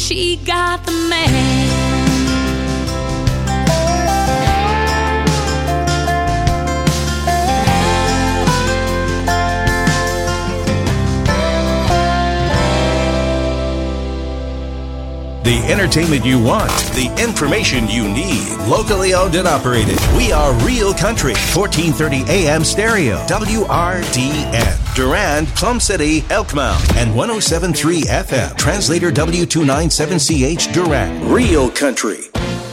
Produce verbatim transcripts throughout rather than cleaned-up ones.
she got the man. The entertainment you want, the information you need. Locally owned and operated. We are Real Country, fourteen thirty A M stereo, W R D N. Durand, Plum City, Elkmount, and one oh seven point three F M. Translator W two ninety-seven C H Durand. Real Country.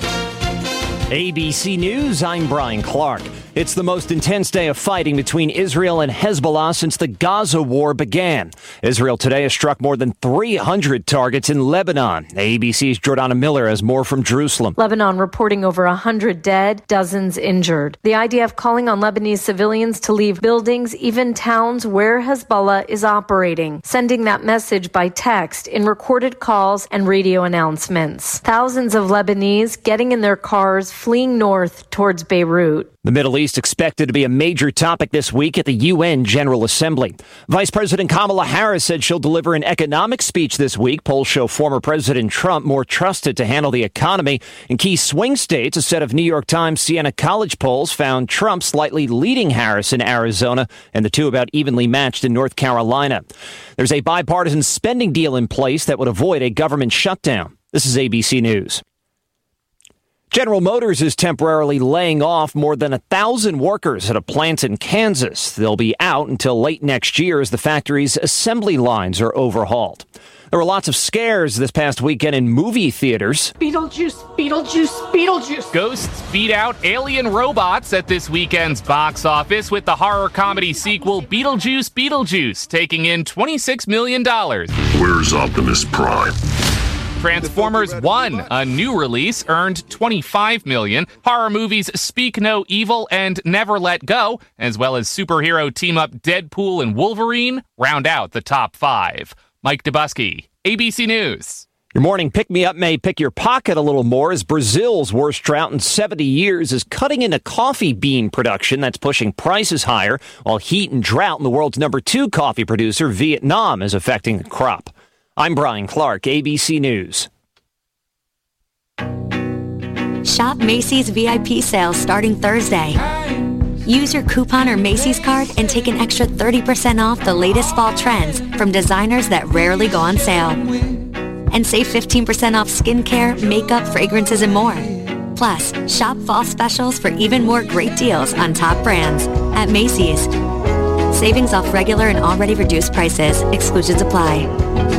A B C News, I'm Brian Clark. It's the most intense day of fighting between Israel and Hezbollah since the Gaza war began. Israel today has struck more than three hundred targets in Lebanon. A B C's Jordana Miller has more from Jerusalem. Lebanon reporting over one hundred dead, dozens injured. The I D F calling on Lebanese civilians to leave buildings, even towns where Hezbollah is operating, sending that message by text in recorded calls and radio announcements. Thousands of Lebanese getting in their cars, fleeing north towards Beirut. The Middle East expected to be a major topic this week at the U N General Assembly. Vice President Kamala Harris said she'll deliver an economic speech this week. Polls show former President Trump more trusted to handle the economy. In key swing states, a set of New York Times Siena College polls found Trump slightly leading Harris in Arizona and the two about evenly matched in North Carolina. There's a bipartisan spending deal in place that would avoid a government shutdown. This is A B C News. General Motors is temporarily laying off more than a thousand workers at a plant in Kansas. They'll be out until late next year as the factory's assembly lines are overhauled. There were lots of scares this past weekend in movie theaters. Beetlejuice, Beetlejuice, Beetlejuice. Ghosts beat out alien robots at this weekend's box office with the horror comedy sequel Beetlejuice, Beetlejuice, taking in twenty-six million dollars. Where's Optimus Prime? Transformers one, a new release, earned twenty-five million dollars. Horror movies Speak No Evil and Never Let Go, as well as superhero team-up Deadpool and Wolverine, round out the top five. Mike Dubusky, A B C News. Your morning pick-me-up may pick your pocket a little more as Brazil's worst drought in seventy years is cutting into coffee bean production that's pushing prices higher, while heat and drought in the world's number two coffee producer, Vietnam, is affecting the crop. I'm Brian Clark, A B C News. Shop Macy's V I P sales starting Thursday. Use your coupon or Macy's card and take an extra thirty percent off the latest fall trends from designers that rarely go on sale. And save fifteen percent off skincare, makeup, fragrances, and more. Plus, shop fall specials for even more great deals on top brands at Macy's. Savings off regular and already reduced prices. Exclusions apply.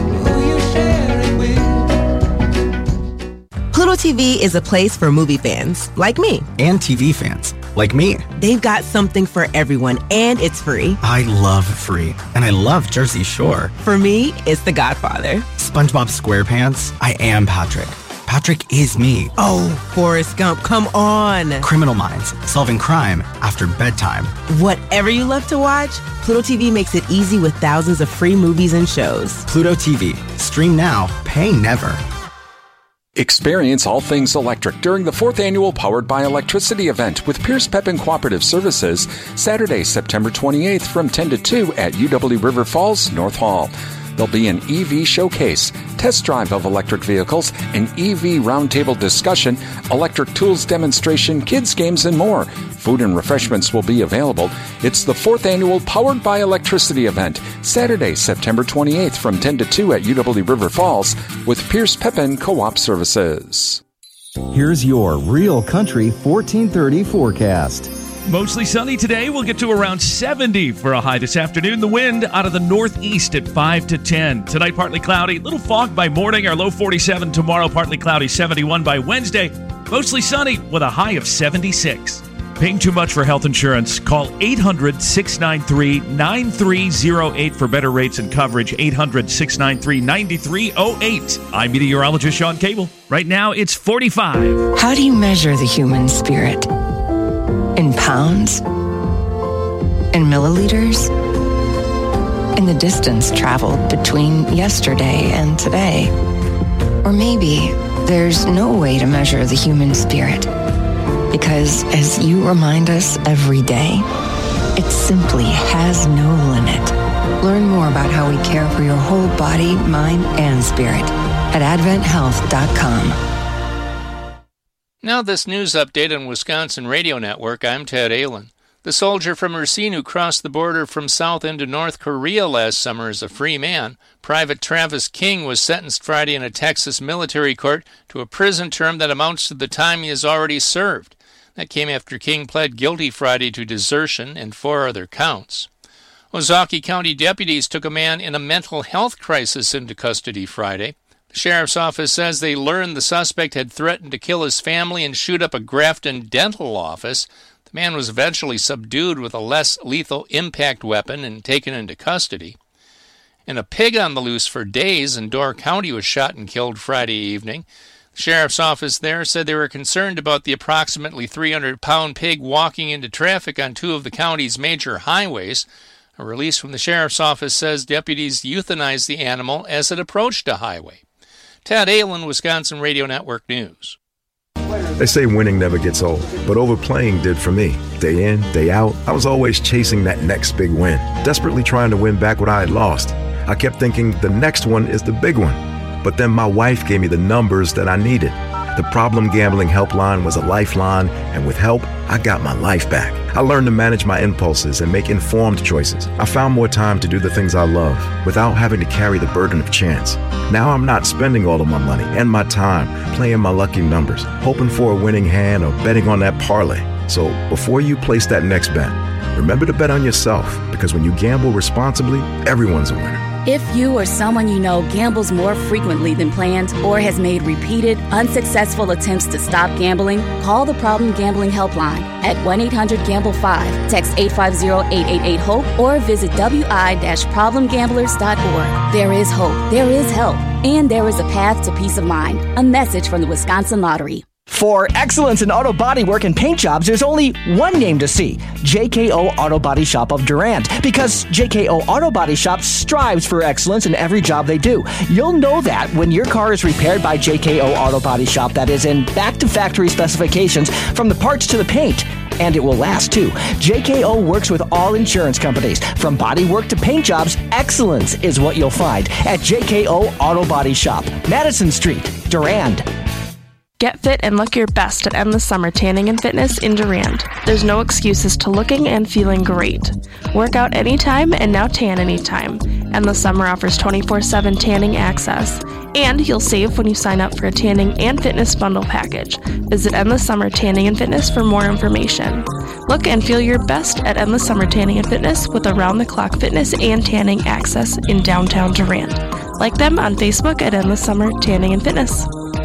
Pluto T V is a place for movie fans, like me. And T V fans, like me. They've got something for everyone, and it's free. I love free, and I love Jersey Shore. For me, it's The Godfather. SpongeBob SquarePants, I am Patrick. Patrick is me. Oh, Forrest Gump, come on. Criminal Minds, solving crime after bedtime. Whatever you love to watch, Pluto T V makes it easy with thousands of free movies and shows. Pluto T V. Stream now, pay never. Experience all things electric during the fourth annual Powered by Electricity event with Pierce Pepin Cooperative Services, Saturday, September twenty-eighth from ten to two at U W River Falls, North Hall. There'll be an E V showcase, test drive of electric vehicles, an E V roundtable discussion, electric tools demonstration, kids games, and more. Food and refreshments will be available. It's the fourth annual Powered by Electricity event, Saturday, September twenty-eighth from ten to two at U W River Falls with Pierce Pepin Co-op Services. Here's your Real Country fourteen thirty forecast. Mostly sunny today. We'll get to around seventy for a high this afternoon. The wind out of the northeast at five to ten. Tonight, partly cloudy. Little fog by morning. Our low forty-seven. Tomorrow, partly cloudy. seventy-one by Wednesday. Mostly sunny with a high of seventy-six. Paying too much for health insurance? Call eight hundred, six nine three, nine three zero eight for better rates and coverage. eight hundred, six nine three, nine three zero eight. I'm meteorologist Sean Cable. Right now, it's forty-five. How do you measure the human spirit? In pounds? In milliliters? In the distance traveled between yesterday and today? Or maybe there's no way to measure the human spirit. Because as you remind us every day, it simply has no limit. Learn more about how we care for your whole body, mind, and spirit at advent health dot com. Now this news update on Wisconsin Radio Network. I'm Ted Allen. The soldier from Racine who crossed the border from South into North Korea last summer is a free man. Private Travis King was sentenced Friday in a Texas military court to a prison term that amounts to the time he has already served. That came after King pled guilty Friday to desertion and four other counts. Ozaukee County deputies took a man in a mental health crisis into custody Friday. The sheriff's office says they learned the suspect had threatened to kill his family and shoot up a Grafton dental office. The man was eventually subdued with a less lethal impact weapon and taken into custody. And a pig on the loose for days in Door County was shot and killed Friday evening. The sheriff's office there said they were concerned about the approximately three hundred pound pig walking into traffic on two of the county's major highways. A release from the sheriff's office says deputies euthanized the animal as it approached a highway. Ted Allen, Wisconsin Radio Network News. They say winning never gets old, but overplaying did for me. Day in, day out, I was always chasing that next big win, desperately trying to win back what I had lost. I kept thinking the next one is the big one. But then my wife gave me the numbers that I needed. The Problem Gambling Helpline was a lifeline, and with help, I got my life back. I learned to manage my impulses and make informed choices. I found more time to do the things I love without having to carry the burden of chance. Now I'm not spending all of my money and my time playing my lucky numbers, hoping for a winning hand or betting on that parlay. So before you place that next bet, remember to bet on yourself, because when you gamble responsibly, everyone's a winner. If you or someone you know gambles more frequently than planned or has made repeated, unsuccessful attempts to stop gambling, call the Problem Gambling Helpline at one eight hundred gamble five, text eight five zero, eight eight eight, HOPE, or visit w i dash problem gamblers dot org. There is hope, there is help, and there is a path to peace of mind. A message from the Wisconsin Lottery. For excellence in auto body work and paint jobs, there's only one name to see, J K O Auto Body Shop of Durand, because J K O Auto Body Shop strives for excellence in every job they do. You'll know that when your car is repaired by J K O Auto Body Shop, that is in back-to-factory specifications from the parts to the paint. And it will last, too. J K O works with all insurance companies. From body work to paint jobs, excellence is what you'll find at J K O Auto Body Shop, Madison Street, Durand. Get fit and look your best at Endless Summer Tanning and Fitness in Durand. There's no excuses to looking and feeling great. Work out anytime and now tan anytime. Endless Summer offers twenty-four seven tanning access. And you'll save when you sign up for a tanning and fitness bundle package. Visit Endless Summer Tanning and Fitness for more information. Look and feel your best at Endless Summer Tanning and Fitness with around-the-clock fitness and tanning access in downtown Durand. Like them on Facebook at Endless Summer Tanning and Fitness.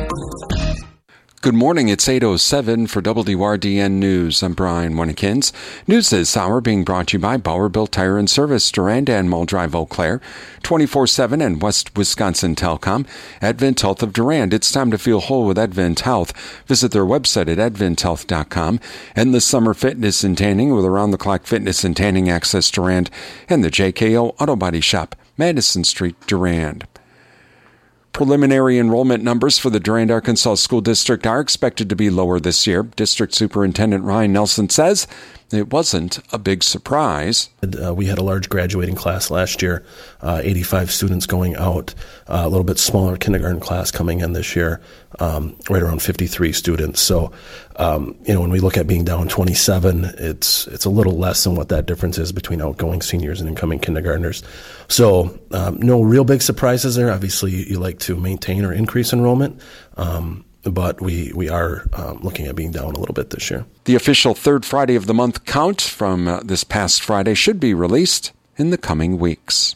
Good morning, it's eight oh seven for W R D N News. I'm Brian Winnikins. News this hour being brought to you by Bauer-Built Tire and Service, Durand and Mull Drive, Eau Claire, twenty-four seven and West Wisconsin Telecom, Advent Health of Durand. It's time to feel whole with Advent Health. Visit their website at advent health dot com. Endless Summer Fitness and Tanning with around-the-clock fitness and tanning access Durand, and the J K O Auto Body Shop, Madison Street, Durand. Preliminary enrollment numbers for the Durand, Arkansas School District are expected to be lower this year. District Superintendent Ryan Nelson says it wasn't a big surprise. Uh, we had a large graduating class last year, uh, eighty-five students going out, uh, a little bit smaller kindergarten class coming in this year, um, right around fifty-three students. So, um, you know, when we look at being down twenty-seven, it's it's a little less than what that difference is between outgoing seniors and incoming kindergartners. So, um, no real big surprises there. Obviously, you, you like to maintain or increase enrollment. Um, But we, we are um, looking at being down a little bit this year. The official third Friday of the month count from uh, this past Friday should be released in the coming weeks.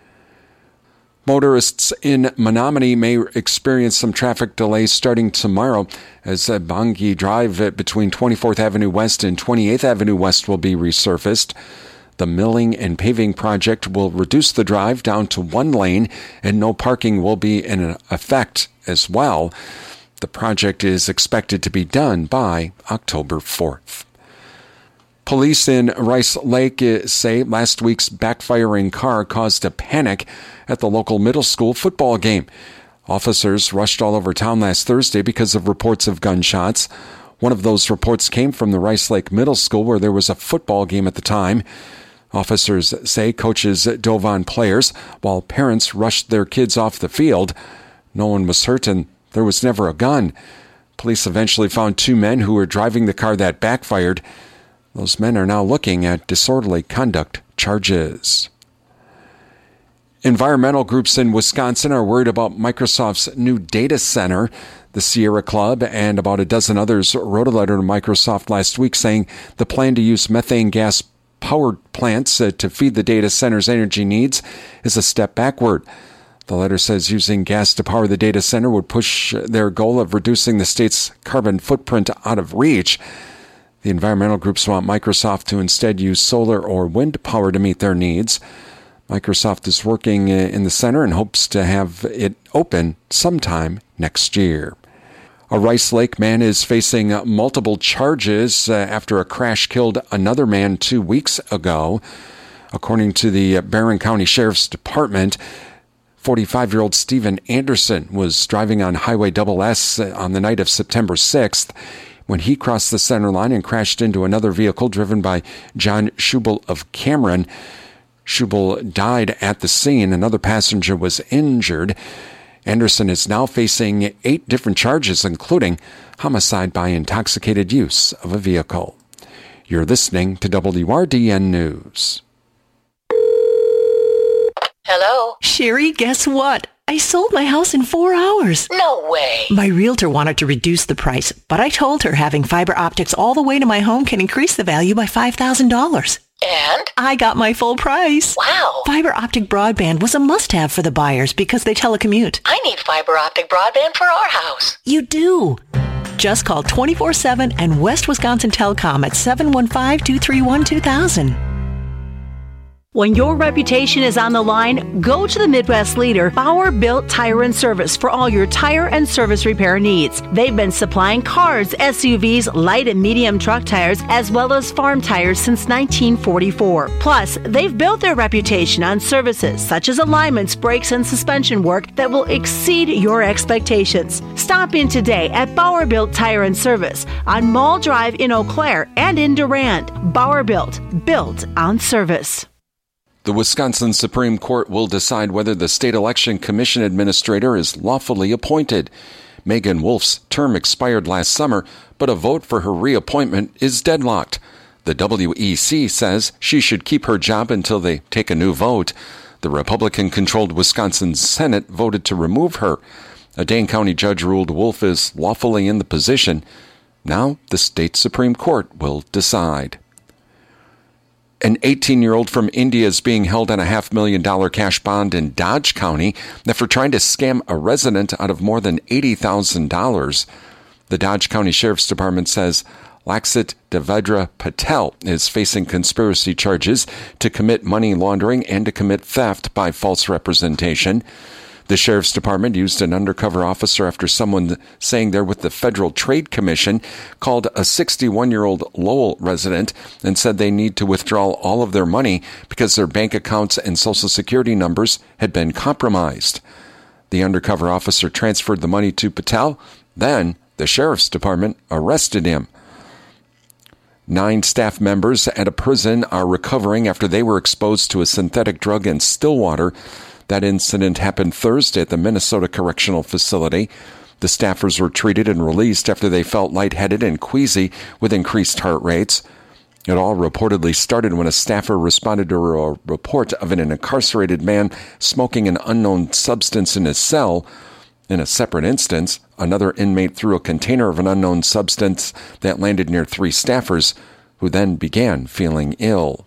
Motorists in Menominee may experience some traffic delays starting tomorrow as uh, Bungie Drive between twenty-fourth Avenue West and twenty-eighth Avenue West will be resurfaced. The milling and paving project will reduce the drive down to one lane, and no parking will be in effect as well. The project is expected to be done by October fourth. Police in Rice Lake say last week's backfiring car caused a panic at the local middle school football game. Officers rushed all over town last Thursday because of reports of gunshots. One of those reports came from the Rice Lake Middle School, where there was a football game at the time. Officers say coaches dove on players while parents rushed their kids off the field. No one was hurt and there was never a gun. Police eventually found two men who were driving the car that backfired. Those men are now looking at disorderly conduct charges. Environmental groups in Wisconsin are worried about Microsoft's new data center. The Sierra Club and about a dozen others wrote a letter to Microsoft last week saying the plan to use methane gas powered plants uh, to feed the data center's energy needs is a step backward. The letter says using gas to power the data center would push their goal of reducing the state's carbon footprint out of reach. The environmental groups want Microsoft to instead use solar or wind power to meet their needs. Microsoft is working in the center and hopes to have it open sometime next year. A Rice Lake man is facing multiple charges after a crash killed another man two weeks ago. According to the Barron County Sheriff's Department, forty-five-year-old Stephen Anderson was driving on Highway double S on the night of September sixth when he crossed the center line and crashed into another vehicle driven by John Schubel of Cameron. Schubel died at the scene. Another passenger was injured. Anderson is now facing eight different charges, including homicide by intoxicated use of a vehicle. You're listening to W R D N News. Hello? Sherry, guess what? I sold my house in four hours. No way. My realtor wanted to reduce the price, but I told her having fiber optics all the way to my home can increase the value by five thousand dollars. And? I got my full price. Wow. Fiber optic broadband was a must-have for the buyers because they telecommute. I need fiber optic broadband for our house. You do. Just call twenty-four seven and West Wisconsin Telecom at seven one five, two three one, two thousand. When your reputation is on the line, go to the Midwest leader, Bauer Built Tire and Service, for all your tire and service repair needs. They've been supplying cars, S U Vs, light and medium truck tires, as well as farm tires since nineteen forty-four. Plus, they've built their reputation on services such as alignments, brakes, and suspension work that will exceed your expectations. Stop in today at Bauer Built Tire and Service on Mall Drive in Eau Claire and in Durand. Bauer Built, built on service. The Wisconsin Supreme Court will decide whether the State Election Commission administrator is lawfully appointed. Megan Wolf's term expired last summer, but a vote for her reappointment is deadlocked. The W E C says she should keep her job until they take a new vote. The Republican-controlled Wisconsin Senate voted to remove her. A Dane County judge ruled Wolf is lawfully in the position. Now the state Supreme Court will decide. An eighteen-year-old from India is being held on a half million dollar cash bond in Dodge County for trying to scam a resident out of more than eighty thousand dollars. The Dodge County Sheriff's Department says Laksit Devendra Patel is facing conspiracy charges to commit money laundering and to commit theft by false representation. The Sheriff's Department used an undercover officer after someone saying they're with the Federal Trade Commission called a sixty-one-year-old Lowell resident and said they need to withdraw all of their money because their bank accounts and Social Security numbers had been compromised. The undercover officer transferred the money to Patel. Then the Sheriff's Department arrested him. Nine staff members at a prison are recovering after they were exposed to a synthetic drug in Stillwater. That incident happened Thursday at the Minnesota Correctional Facility. The staffers were treated and released after they felt lightheaded and queasy with increased heart rates. It all reportedly started when a staffer responded to a report of an incarcerated man smoking an unknown substance in his cell. In a separate instance, another inmate threw a container of an unknown substance that landed near three staffers, who then began feeling ill.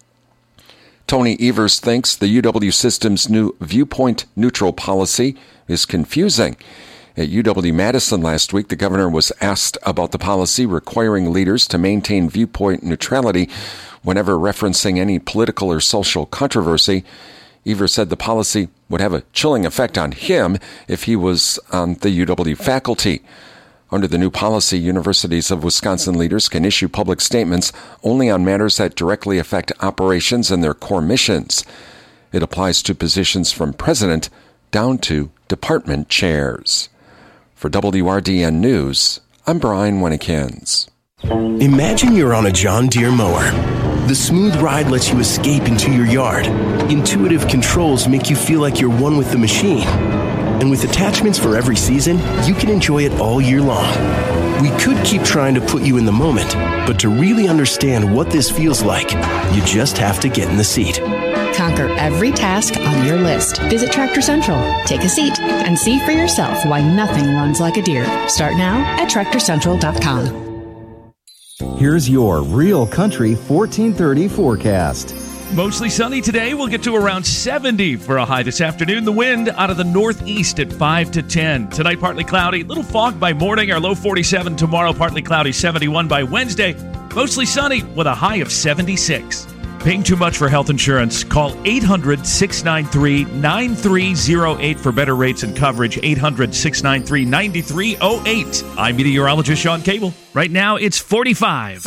Tony Evers thinks the U W system's new viewpoint-neutral policy is confusing. At U W-Madison last week, the governor was asked about the policy requiring leaders to maintain viewpoint neutrality whenever referencing any political or social controversy. Evers said the policy would have a chilling effect on him if he was on the U W faculty. Under the new policy, universities of Wisconsin leaders can issue public statements only on matters that directly affect operations and their core missions. It applies to positions from president down to department chairs. For W R D N News, I'm Brian Winnikins. Imagine you're on a John Deere mower. The smooth ride lets you escape into your yard. Intuitive controls make you feel like you're one with the machine. And with attachments for every season, you can enjoy it all year long. We could keep trying to put you in the moment, but to really understand what this feels like, you just have to get in the seat. Conquer every task on your list. Visit Tractor Central, take a seat, and see for yourself why nothing runs like a deer. Start now at tractor central dot com. Here's your Real Country fourteen thirty forecast. Mostly sunny today. We'll get to around seventy for a high this afternoon. The wind out of the northeast at five to ten. Tonight, partly cloudy. Little fog by morning. Our low forty-seven. Tomorrow, partly cloudy. seventy-one by Wednesday. Mostly sunny with a high of seventy-six. Paying too much for health insurance? Call eight hundred, six nine three, nine three zero eight for better rates and coverage. eight hundred, six nine three, nine three zero eight. I'm meteorologist Sean Cable. Right now, it's forty-five.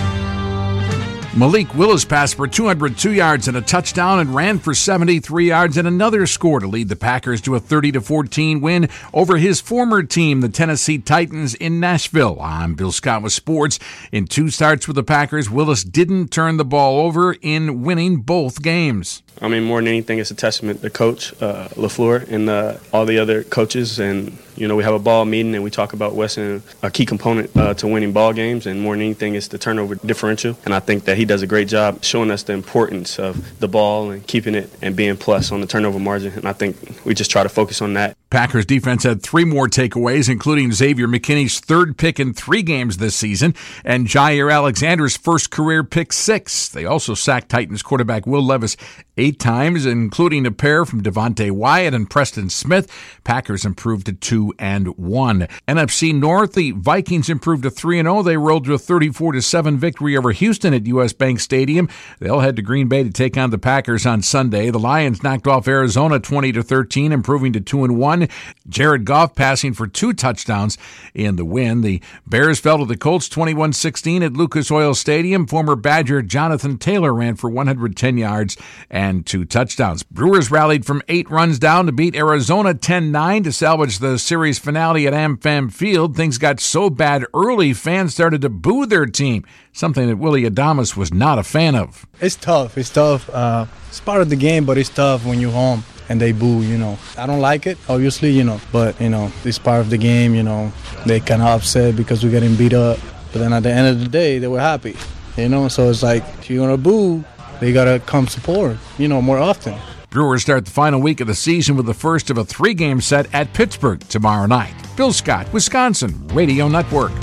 Malik Willis passed for two hundred two yards and a touchdown and ran for seventy-three yards and another score to lead the Packers to a thirty to fourteen win over his former team, the Tennessee Titans, in Nashville. I'm Bill Scott with sports. In two starts with the Packers, Willis didn't turn the ball over in winning both games. I mean, more than anything, it's a testament to Coach uh, LaFleur and uh, all the other coaches. And, you know, we have a ball meeting and we talk about Weston, a key component uh, to winning ball games. And more than anything, it's the turnover differential. And I think that he does a great job showing us the importance of the ball and keeping it and being plus on the turnover margin. And I think we just try to focus on that. Packers defense had three more takeaways, including Xavier McKinney's third pick in three games this season and Jair Alexander's first career pick six. They also sacked Titans quarterback Will Levis eight times, including a pair from Devontae Wyatt and Preston Smith. Packers improved to two and one. N F C North, the Vikings improved to three and oh. They rolled to a thirty-four to seven victory over Houston at U S Bank Stadium. They'll head to Green Bay to take on the Packers on Sunday. The Lions knocked off Arizona twenty to thirteen, improving to two and one. Jared Goff passing for two touchdowns in the win. The Bears fell to the Colts twenty-one sixteen at Lucas Oil Stadium. Former Badger Jonathan Taylor ran for one hundred ten yards and two touchdowns. Brewers rallied from eight runs down to beat Arizona ten nine to salvage the series finale at AmFam Field. Things got so bad early, fans started to boo their team, something that Willie Adames was not a fan of. It's tough. It's tough. Uh, it's part of the game, but it's tough when you're home and they boo, you know. I don't like it, obviously, you know, but, you know, it's part of the game, you know. They kind of upset because we're getting beat up. But then at the end of the day, they were happy, you know. So it's like, if you're going to boo, they got to come support, you know, more often. Brewers start the final week of the season with the first of a three-game set at Pittsburgh tomorrow night. Bill Scott, Wisconsin Radio Network.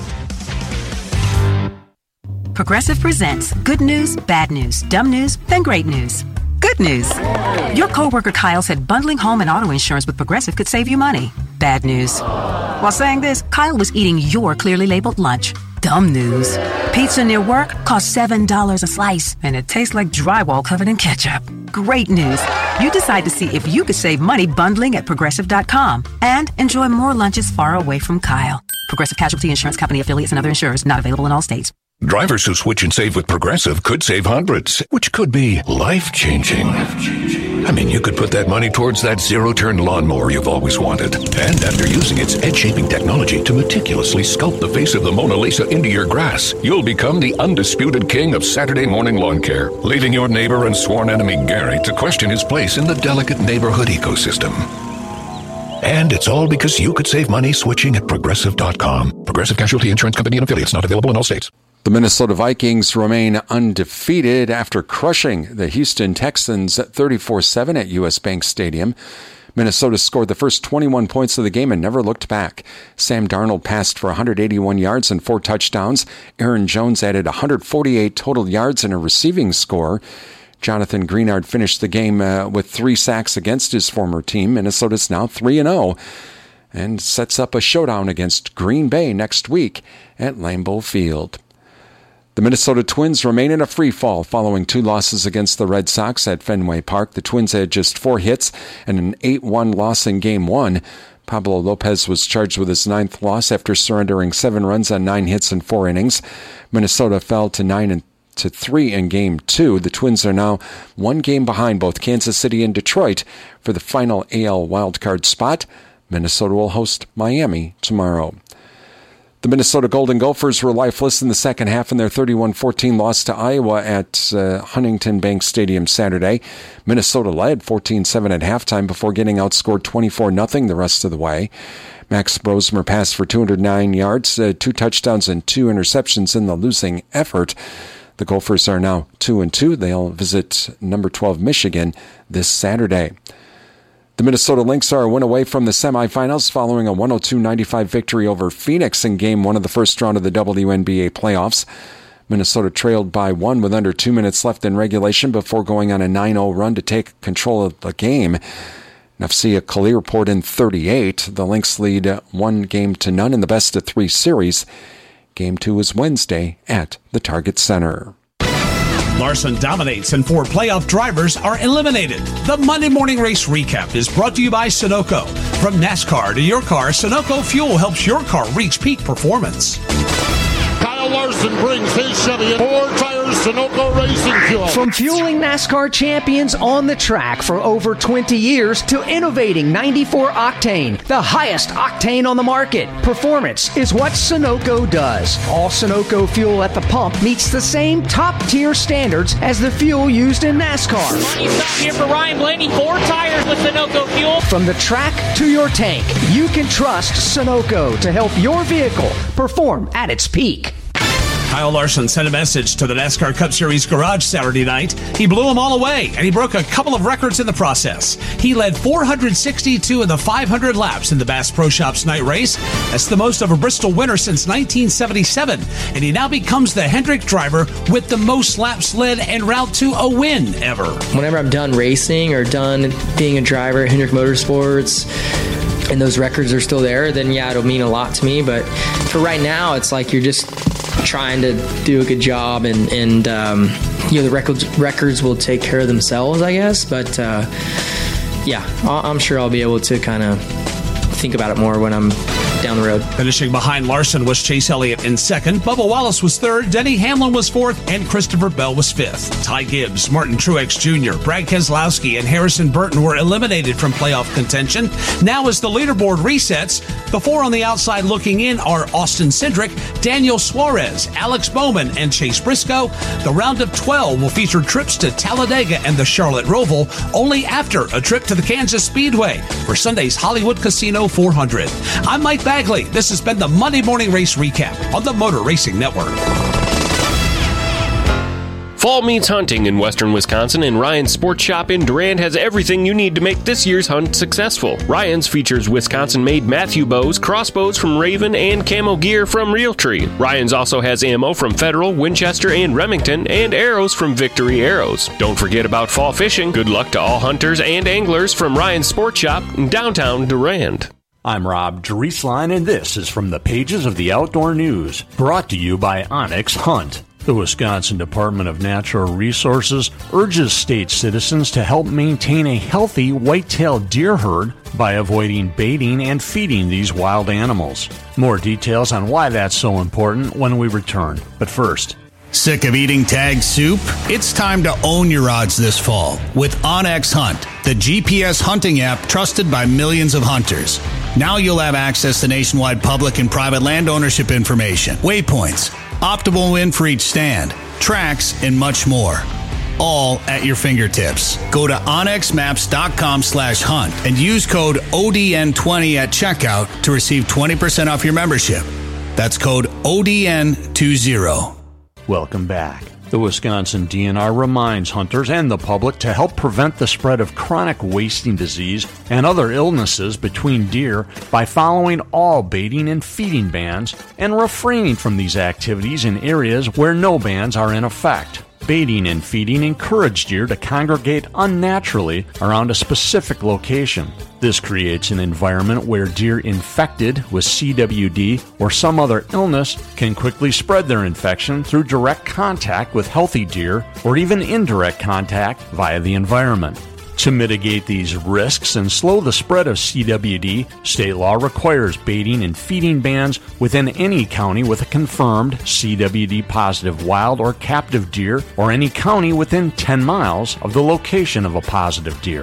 Progressive presents good news, bad news, dumb news, then great news. Good news. Your coworker Kyle said bundling home and auto insurance with Progressive could save you money. Bad news. While saying this, Kyle was eating your clearly labeled lunch. Dumb news. Pizza near work costs seven dollars a slice, and it tastes like drywall covered in ketchup. Great news. You decide to see if you could save money bundling at Progressive dot com and enjoy more lunches far away from Kyle. Progressive Casualty Insurance Company affiliates and other insurers not available in all states. Drivers who switch and save with Progressive could save hundreds, which could be life-changing. I mean, you could put that money towards that zero-turn lawnmower you've always wanted. And after using its edge-shaping technology to meticulously sculpt the face of the Mona Lisa into your grass, you'll become the undisputed king of Saturday morning lawn care, leaving your neighbor and sworn enemy Gary to question his place in the delicate neighborhood ecosystem. And it's all because you could save money switching at Progressive dot com. Progressive Casualty Insurance Company and affiliates not available in all states. The Minnesota Vikings remain undefeated after crushing the Houston Texans thirty-four seven at U S Bank Stadium. Minnesota scored the first twenty-one points of the game and never looked back. Sam Darnold passed for one hundred eighty-one yards and four touchdowns. Aaron Jones added one hundred forty-eight total yards and a receiving score. Jonathan Greenard finished the game uh, with three sacks against his former team. Minnesota's now three and oh and sets up a showdown against Green Bay next week at Lambeau Field. The Minnesota Twins remain in a free fall following two losses against the Red Sox at Fenway Park. The Twins had just four hits and an eight one loss in Game one. Pablo Lopez was charged with his ninth loss after surrendering seven runs on nine hits in four innings. Minnesota fell to nine and to three in Game two. The Twins are now one game behind both Kansas City and Detroit for the final A L wildcard spot. Minnesota will host Miami tomorrow. The Minnesota Golden Gophers were lifeless in the second half in their thirty-one fourteen loss to Iowa at uh, Huntington Bank Stadium Saturday. Minnesota led fourteen seven at halftime before getting outscored twenty-four nothing the rest of the way. Max Brosmer passed for two hundred nine yards, uh, two touchdowns, and two interceptions in the losing effort. The Gophers are now two and two. They'll visit number twelve Michigan this Saturday. The Minnesota Lynx are a win away from the semifinals following a one oh two ninety-five victory over Phoenix in game one of the first round of the W N B A playoffs. Minnesota trailed by one with under two minutes left in regulation before going on a nine oh run to take control of the game. Nafsia Khalil poured in thirty-eight. The Lynx lead one game to none in the best of three series. Game two is Wednesday at the Target Center. Larson dominates and four playoff drivers are eliminated. The Monday Morning Race Recap is brought to you by Sunoco. From NASCAR to your car, Sunoco Fuel helps your car reach peak performance. Kyle Larson brings his Chevy in four tires, Sunoco Racing Fuel. From fueling NASCAR champions on the track for over twenty years to innovating ninety-four octane, the highest octane on the market. Performance is what Sunoco does. All Sunoco fuel at the pump meets the same top-tier standards as the fuel used in NASCAR. Money stop here for Ryan Blaney. Four tires with Sunoco fuel. From the track to your tank, you can trust Sunoco to help your vehicle perform at its peak. Kyle Larson sent a message to the NASCAR Cup Series garage Saturday night. He blew them all away, and he broke a couple of records in the process. He led four hundred sixty-two of the five hundred laps in the Bass Pro Shops night race. That's the most of a Bristol winner since nineteen seventy-seven, and he now becomes the Hendrick driver with the most laps led en route to a win ever. Whenever I'm done racing or done being a driver at Hendrick Motorsports, and those records are still there, then yeah, it'll mean a lot to me. But for right now, it's like you're just trying to do a good job, and, and um, you know, the records records will take care of themselves, I guess. But uh, yeah, I'm sure I'll be able to kind of think about it more when I'm down the road. Finishing behind Larson was Chase Elliott in second. Bubba Wallace was third. Denny Hamlin was fourth. And Christopher Bell was fifth. Ty Gibbs, Martin Truex Junior, Brad Keselowski, and Harrison Burton were eliminated from playoff contention. Now as the leaderboard resets, the four on the outside looking in are Austin Cindric, Daniel Suarez, Alex Bowman, and Chase Briscoe. The round of twelve will feature trips to Talladega and the Charlotte Roval, only after a trip to the Kansas Speedway for Sunday's Hollywood Casino four hundred. I'm Mike Bagley. This has been the Monday Morning Race Recap on the Motor Racing Network. Fall means hunting in western Wisconsin, and Ryan's Sports Shop in Durand has everything you need to make this year's hunt successful. Ryan's features Wisconsin-made Matthew bows, crossbows from Raven, and camo gear from Realtree. Ryan's also has ammo from Federal, Winchester, and Remington, and arrows from Victory Arrows. Don't forget about fall fishing. Good luck to all hunters and anglers from Ryan's Sports Shop in downtown Durand. I'm Rob Drieslein, and this is from the pages of the Outdoor News, brought to you by Onyx Hunt. The Wisconsin Department of Natural Resources urges state citizens to help maintain a healthy white-tailed deer herd by avoiding baiting and feeding these wild animals. More details on why that's so important when we return. But first, sick of eating tag soup? It's time to own your odds this fall with OnX Hunt, the G P S hunting app trusted by millions of hunters. Now you'll have access to nationwide public and private land ownership information, waypoints, optimal wind for each stand, tracks, and much more. All at your fingertips. Go to onx maps dot com slash hunt and use code O D N twenty at checkout to receive twenty percent off your membership. That's code O D N twenty. Welcome back. The Wisconsin D N R reminds hunters and the public to help prevent the spread of chronic wasting disease and other illnesses between deer by following all baiting and feeding bans and refraining from these activities in areas where no bans are in effect. Baiting and feeding encourage deer to congregate unnaturally around a specific location. This creates an environment where deer infected with C W D or some other illness can quickly spread their infection through direct contact with healthy deer or even indirect contact via the environment. To mitigate these risks and slow the spread of C W D, state law requires baiting and feeding bans within any county with a confirmed C W D-positive wild or captive deer or any county within ten miles of the location of a positive deer.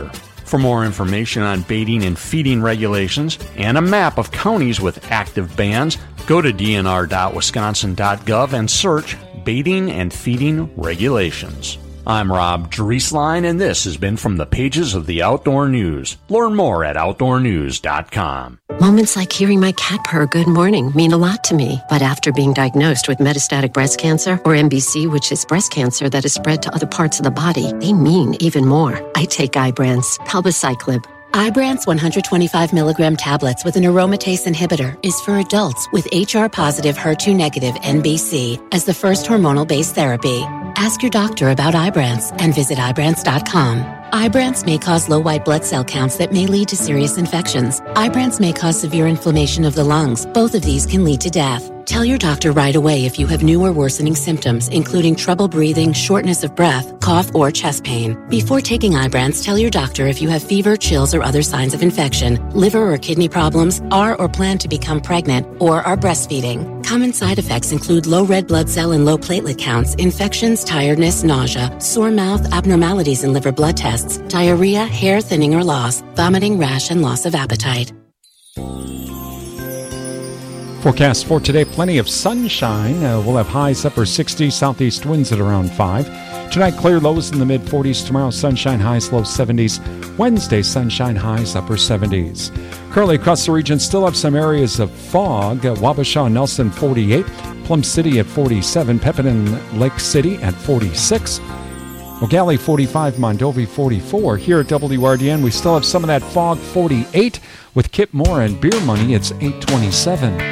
For more information on baiting and feeding regulations and a map of counties with active bans, go to d n r dot wisconsin dot gov and search Baiting and Feeding Regulations. I'm Rob Drieslein, and this has been From the Pages of the Outdoor News. Learn more at outdoor news dot com. Moments like hearing my cat purr good morning mean a lot to me. But after being diagnosed with metastatic breast cancer, or M B C, which is breast cancer that is spread to other parts of the body, they mean even more. I take Ibrance, palbociclib. Ibrance one hundred twenty-five milligram tablets with an aromatase inhibitor is for adults with H R-positive, H E R two negative M B C as the first hormonal-based therapy. Ask your doctor about Ibrance and visit Ibrance dot com. Ibrance may cause low white blood cell counts that may lead to serious infections. Ibrance may cause severe inflammation of the lungs. Both of these can lead to death. Tell your doctor right away if you have new or worsening symptoms, including trouble breathing, shortness of breath, cough, or chest pain. Before taking Ibrance, tell your doctor if you have fever, chills, or other signs of infection, liver or kidney problems, are or plan to become pregnant, or are breastfeeding. Common side effects include low red blood cell and low platelet counts, infections, tiredness, nausea, sore mouth, abnormalities in liver blood tests, diarrhea, hair thinning or loss, vomiting, rash, and loss of appetite. Forecast for today, plenty of sunshine. Uh, we'll have highs upper sixties, southeast winds at around five. Tonight, clear lows in the mid-forties. Tomorrow, sunshine highs, low seventies. Wednesday, sunshine highs, upper seventies. Currently across the region, still have some areas of fog. Uh, Wabasha, Nelson, forty-eight. Plum City at forty-seven. Pepin and Lake City at forty-six. O'Galley, forty-five. Mondovi, forty-four. Here at W R D N, we still have some of that fog, forty-eight. With Kip Moore and Beer Money, it's eight twenty-seven.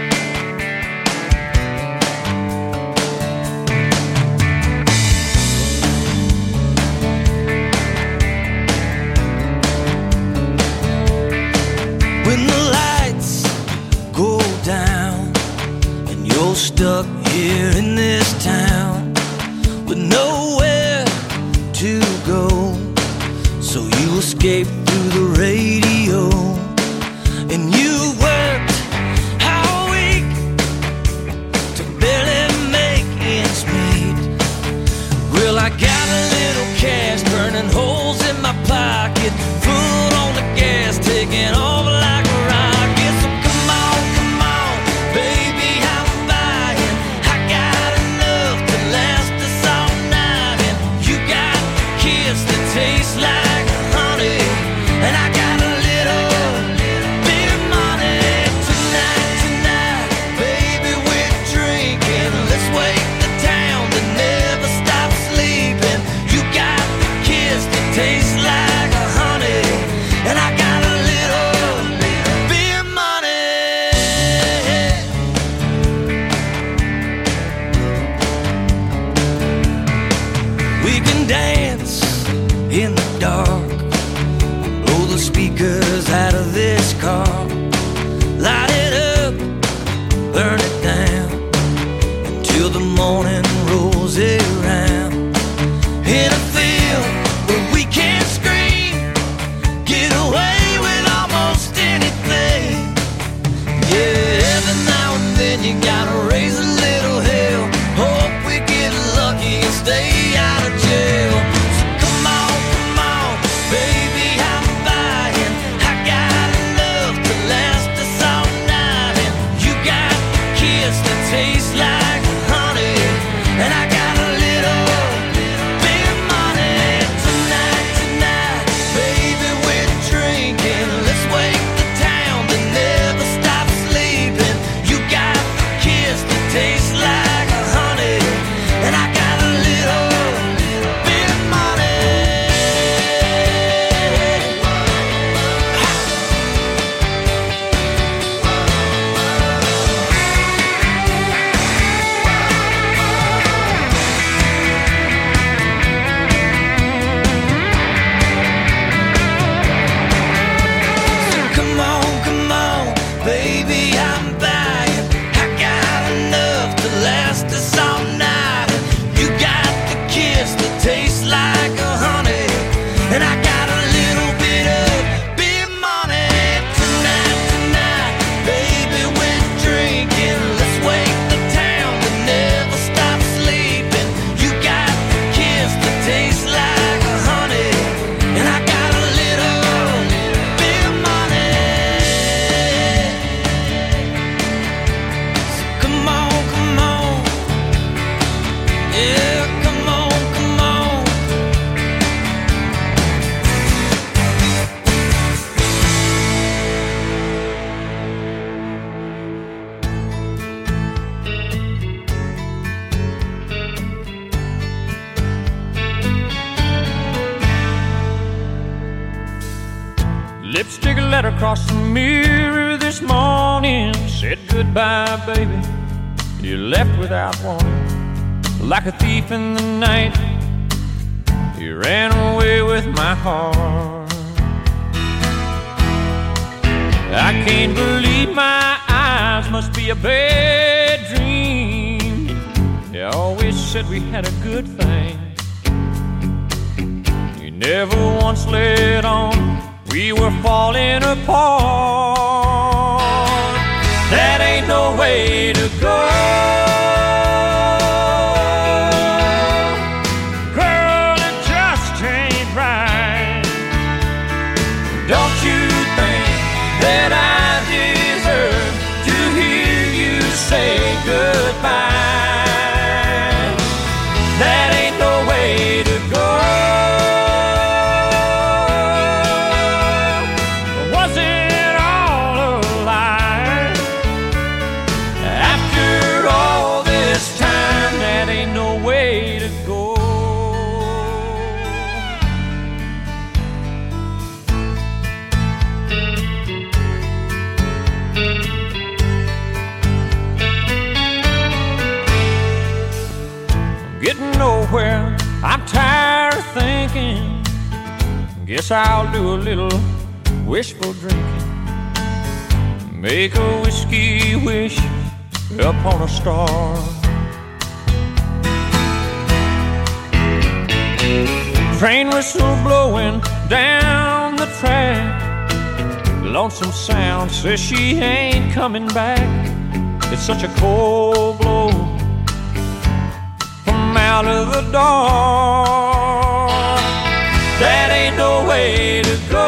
Stuck here in this town with nowhere to go, so you escape through the radio, and you worked all week to barely make ends meet. Well, I got a little cash burning holes in my pocket, foot on the gas, taking off like a rocket. So come on, come on, baby, I'm tastes like honey, and I got a little bit of money. Tonight, tonight, baby, we're drinking. Let's wake the town that never stops sleeping. You got the kiss that tastes like honey, and I got a little beer money. We can dance in the dark, blow the speakers out of this car, light it up, burn it down, until the morning rolls around. In a field where we can't scream, get away with almost anything. Yeah, every now and then you gotta raise a little hell, hope we get lucky and stay out of jail. Baby, I'm buying. I got enough to Lipstick letter across the mirror this morning said goodbye, baby. You left without warning, like a thief in the night. You ran away with my heart. I can't believe my eyes, must be a bad dream. You always said we had a good thing. You never once let on we were falling apart. That ain't no way to go. Girl, it just ain't right. Don't you think that I deserve to hear you say goodbye? That ain't no way to go. Nowhere, I'm tired of thinking. Guess I'll do a little wishful drinking. Make a whiskey wish upon a star. Train whistle blowing down the track. Lonesome sound says she ain't coming back. It's such a cold blow out of the dark. That ain't no way to go.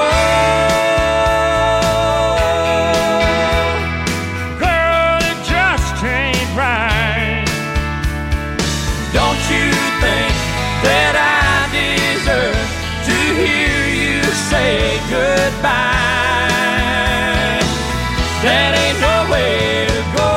Girl, it just ain't right. Don't you think that I deserve to hear you say goodbye? That ain't no way to go.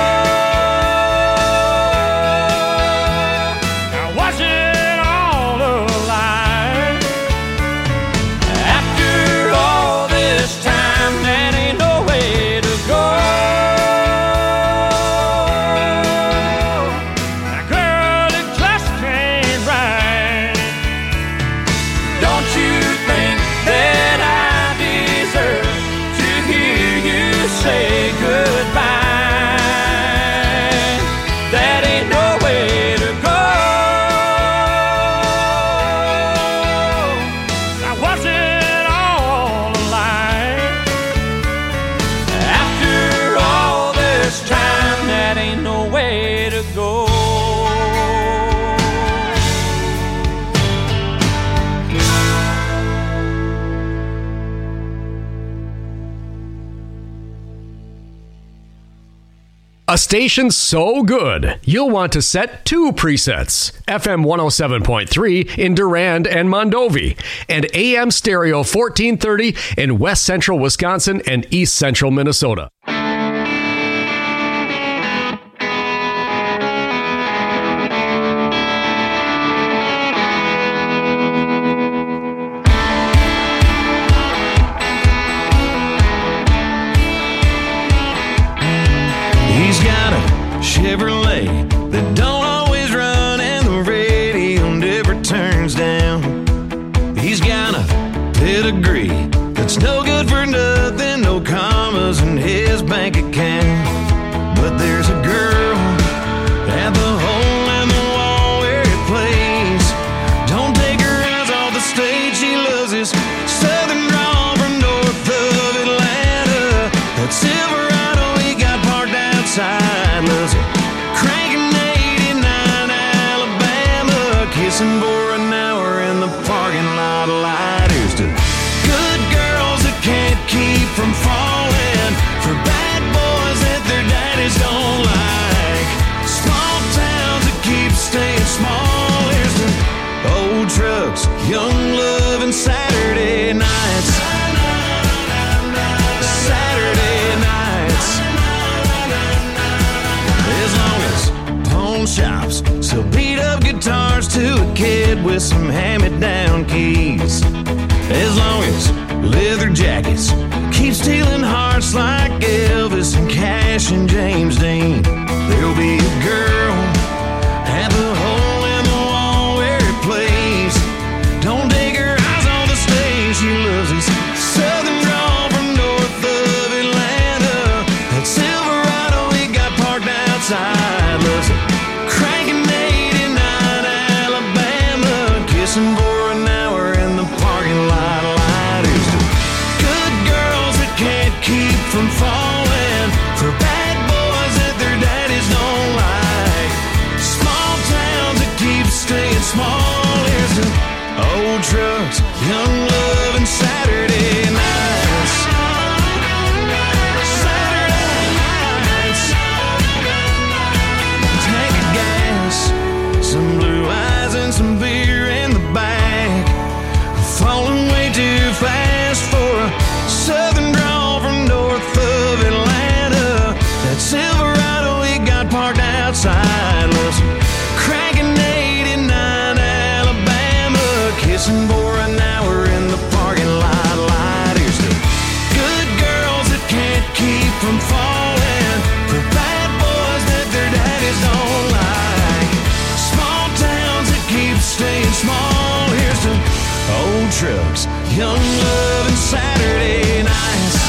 A station so good, you'll want to set two presets. F M one oh seven point three in Durand and Mondovi, and A M Stereo fourteen thirty in West Central Wisconsin and East Central Minnesota. Chevrolet that don't always run and the radio never turns down. He's got a pedigree that's no good for nothing, no commas in his bank account. But there's a girl at the hole in the wall where it plays. Don't take her eyes off the stage, she loves his southern drawl from north of Atlanta. That Silverado he got parked outside loves it. Kissing for an hour in the parking lot light. Here's to good girls that can't keep from falling, for bad boys that their daddies don't like, small towns that keep staying small. Here's to old trucks, young love, and Saturday nights. Saturday nights. As long as pawn shops sell beat up guitars to a kid with some hand-me-down keys. As long as leather jackets. Keep stealing hearts like Elvis and Cash and James Dean. There'll be a girl at the hole in the wall where it plays. Don't take her eyes on the stage. She loves this southern drawl from north of Atlanta. That Silverado we got parked outside. Loves it cranking eighty-nine Alabama. Kissing for an hour in the parking lot. Lighters to good girls that can't keep from falling. For bad boys that their daddies don't like. Small towns that keep staying small. Here's to old trucks, young love, and Saturday nights. Saturday nights. Tank of gas, some blue eyes and some beer in the back. Falling way too fast for a southern drawl from north of Atlanta. That Silverado we got parked outside. Loves cranking eighty-nine Alabama. Kissing for an hour in the parking lot. Lighters to good girls that can't keep from falling. For bad boys that their daddies don't like. Small towns that keep staying small. Here's to old trucks, young love, and Saturday nights.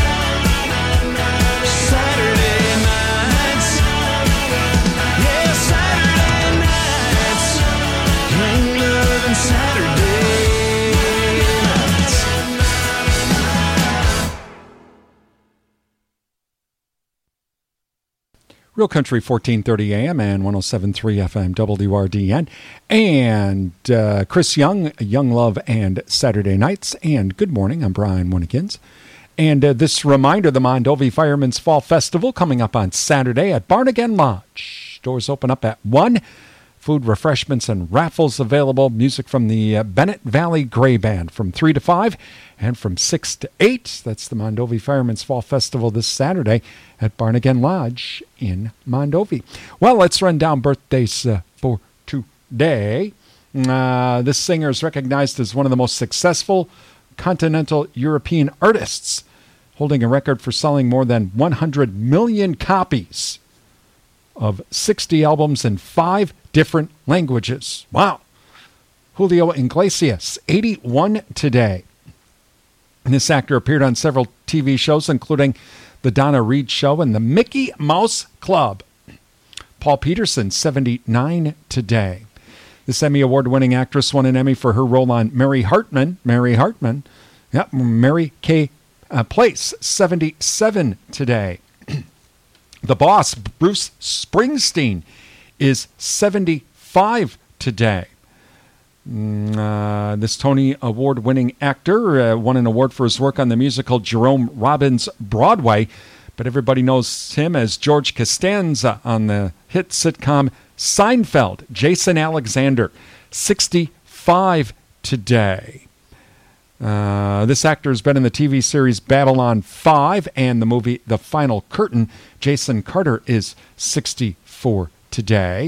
Saturday nights. Yeah, Saturday nights. Young love and Saturday nights. Real Country fourteen thirty A M and one oh seven point three F M W R D N. And uh, Chris Young, Young Love and Saturday Nights. And good morning, I'm Brian Winnikins. And uh, this reminder, the Mondovi Firemen's Fall Festival coming up on Saturday at Barnegan Lodge. Doors open up at one. Food, refreshments, and raffles available. Music from the uh, Bennett Valley Gray Band from three to five and from six to eight. That's the Mondovi Firemen's Fall Festival this Saturday at Barnegan Lodge in Mondovi. Well, let's run down birthdays uh, for today. Uh, this singer is recognized as one of the most successful continental European artists, holding a record for selling more than one hundred million copies of sixty albums in five different languages. Wow. Julio Iglesias, eighty-one today. And this actor appeared on several T V shows, including The Donna Reed Show and The Mickey Mouse Club. Paul Peterson, seventy-nine today. This Emmy Award-winning actress won an Emmy for her role on Mary Hartman. Mary Hartman. Yep, Mary Kay uh, Place, seventy-seven today. The Boss, Bruce Springsteen, is seventy-five today. Uh, this Tony Award-winning actor uh, won an award for his work on the musical Jerome Robbins' Broadway, but everybody knows him as George Costanza on the hit sitcom Seinfeld. Jason Alexander, sixty-five today. Uh, this actor has been in the T V series Babylon five and the movie The Final Curtain. Jason Carter is sixty-four today.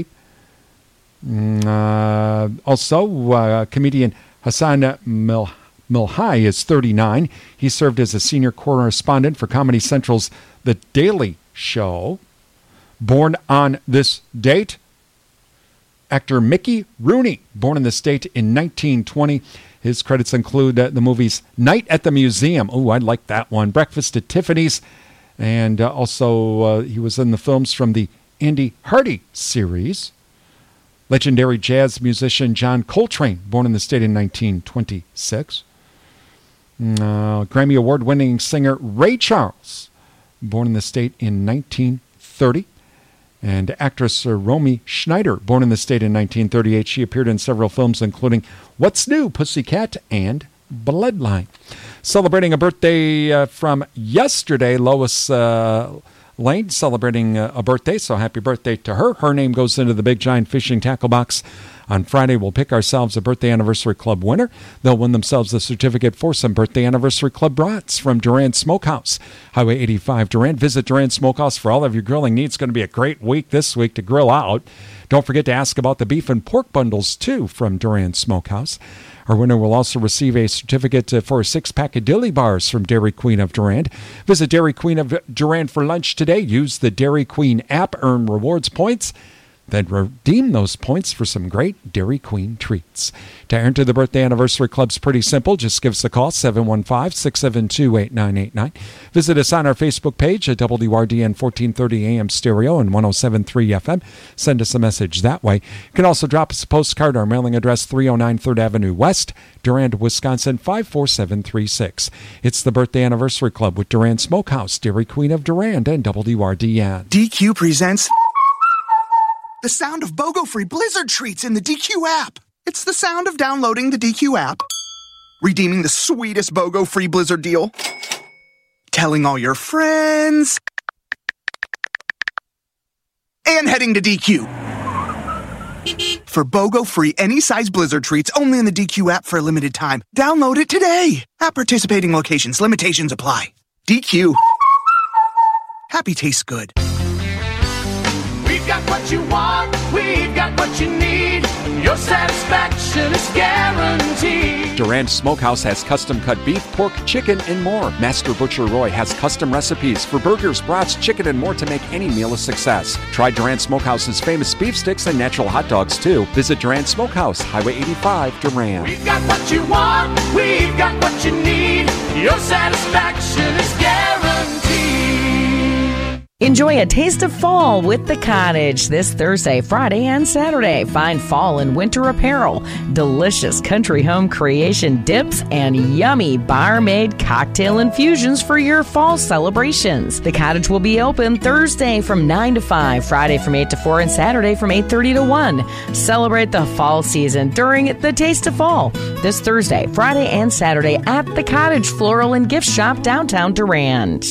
Uh, also, uh, comedian Hassan Mil- Milhai is thirty-nine. He served as a senior correspondent for Comedy Central's The Daily Show. Born on this date, actor Mickey Rooney, born in this date in nineteen twenty. His credits include uh, the movies Night at the Museum. Oh, I like that one. Breakfast at Tiffany's. And uh, also uh, he was in the films from the Andy Hardy series. Legendary jazz musician John Coltrane, born in the state in nineteen twenty-six. Uh, Grammy Award-winning singer Ray Charles, born in the state in nineteen thirty. And actress uh, Romy Schneider, born in the state in nineteen thirty-eight. She appeared in several films, including What's New, Pussycat, and Bloodline. Celebrating a birthday uh, from yesterday, Lois uh, Lane celebrating uh, a birthday, so happy birthday to her. Her name goes into the Big Giant Fishing Tackle Box On Friday, we'll pick ourselves a Birthday Anniversary Club winner. They'll win themselves a certificate for some Birthday Anniversary Club brats from Durand Smokehouse. Highway eighty-five Durand. Visit Durand Smokehouse for all of your grilling needs. It's going to be a great week this week to grill out. Don't forget to ask about the beef and pork bundles, too, from Durand Smokehouse. Our winner will also receive a certificate for a six-pack of Dilly Bars from Dairy Queen of Durand. Visit Dairy Queen of Durand for lunch today. Use the Dairy Queen app, earn rewards points, then redeem those points for some great Dairy Queen treats. To enter the Birthday Anniversary Club's pretty simple. Just give us a call, seven one five, six seven two, eight nine eight nine. Visit us on our Facebook page at W R D N fourteen thirty A M Stereo and one oh seven point three F M. Send us a message that way. You can also drop us a postcard. Our mailing address, three oh nine third Avenue West, Durand, Wisconsin, five four seven three six. It's the Birthday Anniversary Club with Durand Smokehouse, Dairy Queen of Durand, and W R D N. D Q presents the sound of BOGO-free Blizzard treats in the D Q app. It's the sound of downloading the D Q app, redeeming the sweetest BOGO-free Blizzard deal, telling all your friends, and heading to D Q. For BOGO-free any-size Blizzard treats only in the D Q app for a limited time. Download it today. At participating locations, limitations apply. D Q. Happy tastes good. We've got what you want, we've got what you need. Your satisfaction is guaranteed. Durand Smokehouse has custom-cut beef, pork, chicken, and more. Master Butcher Roy has custom recipes for burgers, brats, chicken, and more to make any meal a success. Try Durand Smokehouse's famous beef sticks and natural hot dogs, too. Visit Durand Smokehouse, Highway eighty-five, Durand. We've got what you want, we've got what you need. Your satisfaction is guaranteed. Enjoy a taste of fall with The Cottage this Thursday, Friday, and Saturday. Find fall and winter apparel, delicious country home creation dips, and yummy bar-made cocktail infusions for your fall celebrations. The Cottage will be open Thursday from nine to five, Friday from eight to four, and Saturday from eight thirty to one. Celebrate the fall season during the Taste of Fall this Thursday, Friday, and Saturday at The Cottage Floral and Gift Shop, downtown Durand.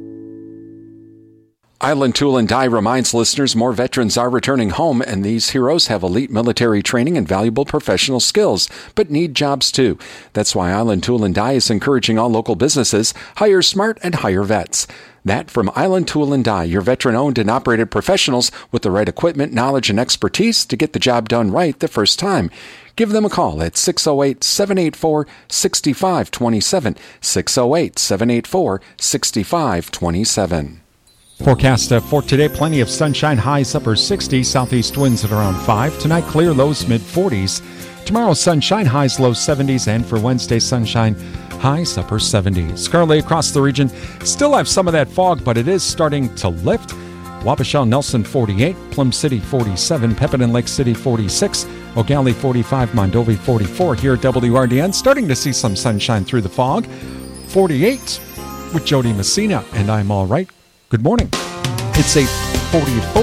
Island Tool and Die reminds listeners more veterans are returning home, and these heroes have elite military training and valuable professional skills, but need jobs too. That's why Island Tool and Die is encouraging all local businesses, hire smart and hire vets. That from Island Tool and Die, your veteran-owned and operated professionals with the right equipment, knowledge, and expertise to get the job done right the first time. Give them a call at six oh eight, seven eight four, six five two seven, six oh eight, seven eight four, six five two seven. Forecast uh, for today, plenty of sunshine, highs upper sixties, southeast winds at around five. Tonight, clear, lows mid forties. Tomorrow, sunshine, highs low seventies, and for Wednesday, sunshine, highs upper seventies. Currently across the region, still have some of that fog, but it is starting to lift. Wabasha, Nelson forty-eight, Plum City forty-seven, Pepin and Lake City forty-six, O'Galley forty-five, Mondovi forty-four. Here at W R D N, starting to see some sunshine through the fog. forty-eight with Jody Messina, and I'm all right. Good morning. It's eight forty-four.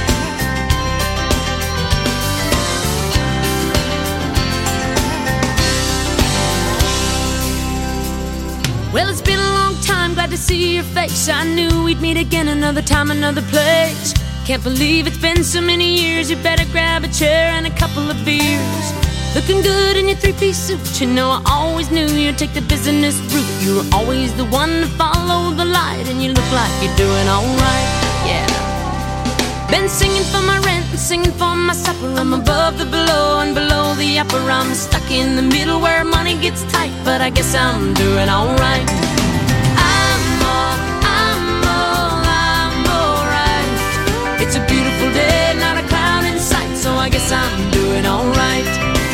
Well, it's been a long time, glad to see your face. I knew we'd meet again another time, another place. Can't believe it's been so many years. You better grab a chair and a couple of beers. Looking good in your three-piece suit. You know I always knew you'd take the business route. You were always the one to follow the light, and you look like you're doing alright, yeah. Been singing for my rent and singing for my supper. I'm above the below and below the upper. I'm stuck in the middle where money gets tight, but I guess I'm doing alright. I'm all, I'm all, I'm alright. It's a beautiful day, not a cloud in sight, so I guess I'm doing alright.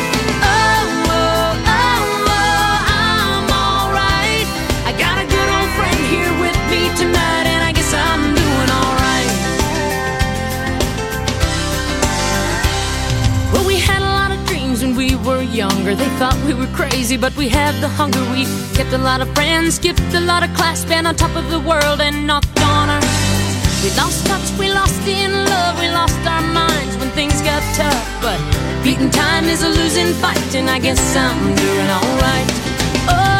Tonight, and I guess I'm doing alright. Well, we had a lot of dreams when we were younger. They thought we were crazy, but we had the hunger. We kept a lot of friends, skipped a lot of class, been on top of the world and knocked on our. We lost touch, we lost in love, we lost our minds when things got tough. But beating time is a losing fight, and I guess I'm doing alright. Oh,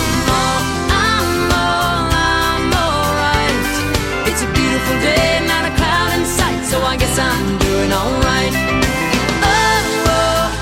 beautiful day, not a cloud in sight, so I guess I'm doing alright. Oh, oh,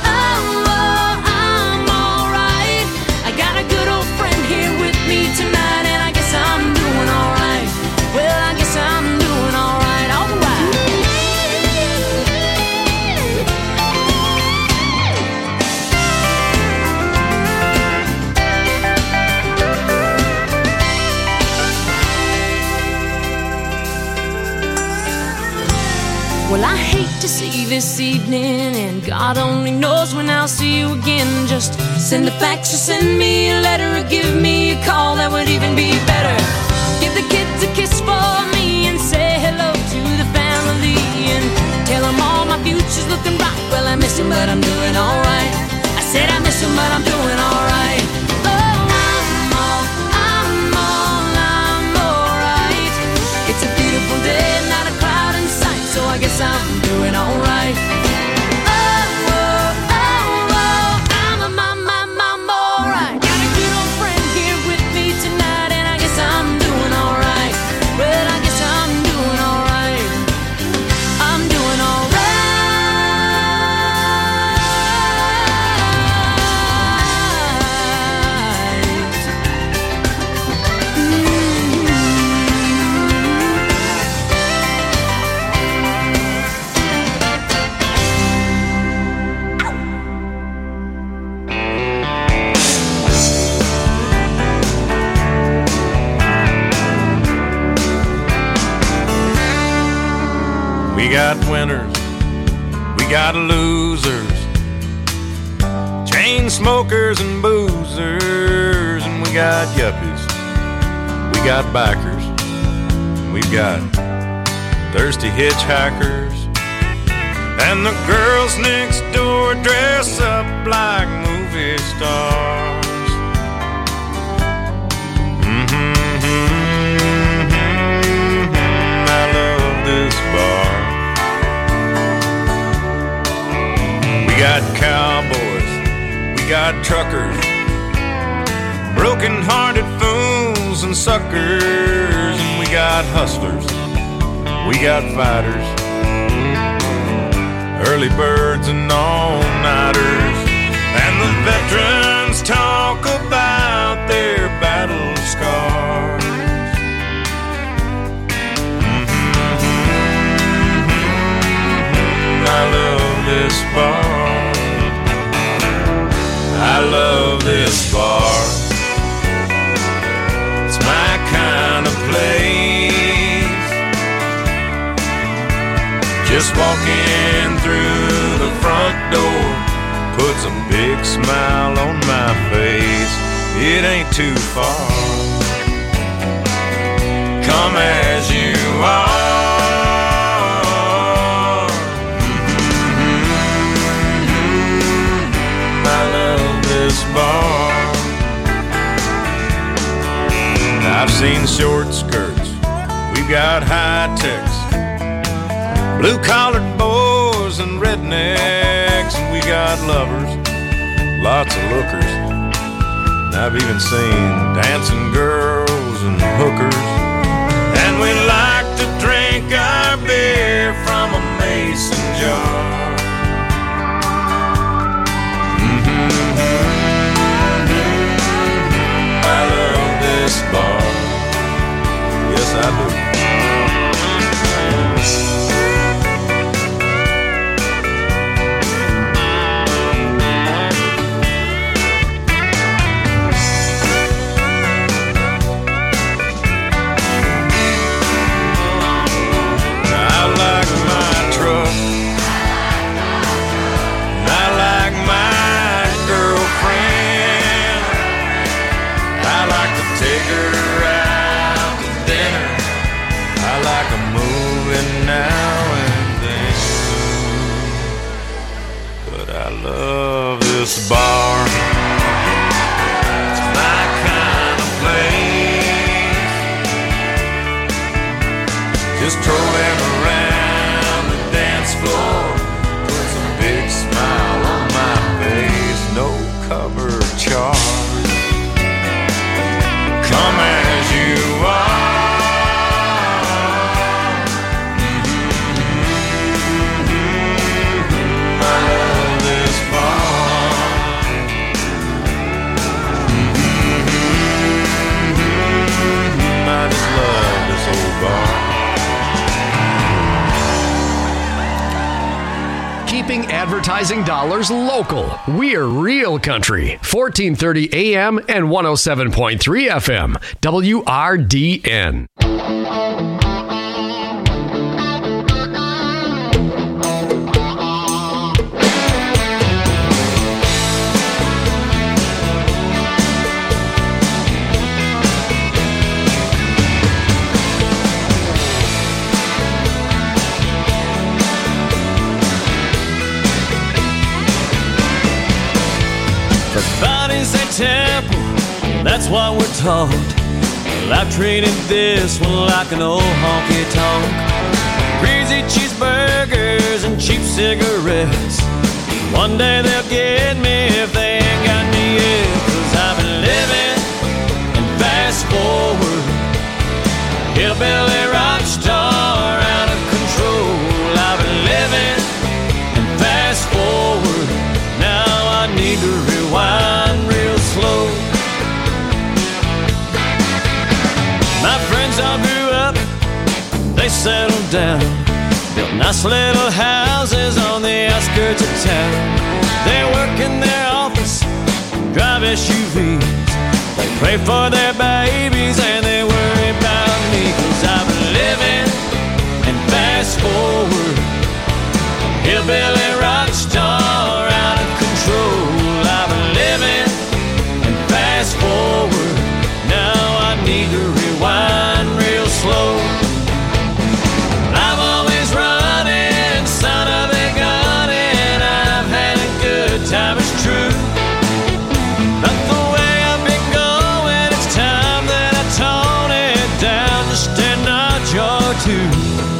to see this evening, and God only knows when I'll see you again. Just send a fax or send me a letter or give me a call, that would even be better. Give the kids a kiss for me and say hello to the family, and tell them all my future's looking bright. Well, I miss him, but I'm doing alright. I said I miss him, but I'm doing alright. Oh, I'm all, I'm all, I'm alright. It's a beautiful day, not a cloud in sight, so I guess I'm doing alright. Oh, oh, oh, oh, I'm a mom, mom, mom, alright. Got a good old friend here with me tonight, and I guess I'm doing alright. Well, I guess I'm doing alright. I'm doing alright. We got winners, we got losers, chain smokers and boozers, and we got yuppies, we got bikers, we've got thirsty hitchhikers, and the girls next door dress up like movie stars. Mm-hmm, mm-hmm, I love this bar. We got cowboys, we got truckers, broken-hearted fools and suckers, and we got hustlers, we got fighters, early birds and all-nighters, and the veterans talk about their battle scars. Mm-hmm, I love this bar. I love this bar. It's my kind of place. Just walking through the front door puts a big smile on my face. It ain't too far. Come as you are. Bar. I've seen short skirts, we've got high techs, blue collared boys and rednecks, and we got lovers, lots of lookers. And I've even seen dancing girls and hookers, and we like to drink our beer from a mason jar. Bar. Yes, I do. I like my truck. I like my girlfriend. I like to take her out to dinner. I like a movie now and then. But I love this bar. It's my kind of place. Just trolling around the dance floor puts a big smile on my face. No cover charge. Come as you are. Mm-hmm. I love this bar. Mm-hmm. I just love this old bar. Keeping advertising dollars local. We're Real Country. fourteen thirty A M and one oh seven point three F M. W R D N. For bodies they temple, that's what we're taught. Well, I've traded this one like an old honky-tonk. Greasy cheeseburgers and cheap cigarettes. One day they'll get me if they ain't got me yet. Cause I've been living and fast forward, hillbilly rock star out of control. I've been living and fast forward, now I need to rewind real slow. My friends all grew up, they settled down, built nice little houses on the outskirts of town. They work in their office, drive S U Vs. They pray for their babies and they worry about me. Cause I've been living and fast forward, hillbilly rock star out of control. I've been living and fast forward, now I need to rewind real slow. I'm always running, son of a gun, and I've had a good time, it's true. But the way I've been going, it's time that I tone it down just a notch or two.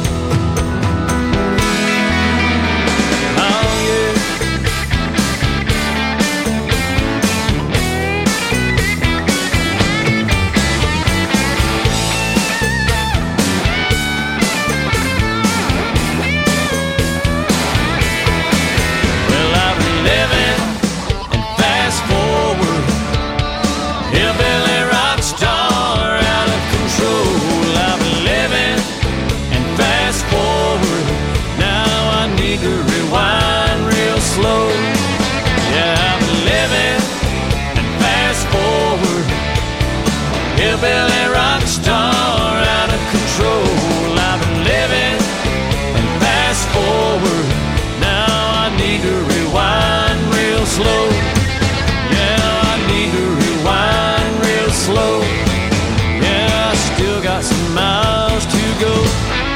Hillbilly rock star out of control. I've been living and fast forward, now I need to rewind real slow. Yeah, I need to rewind real slow. Yeah, I still got some miles to go.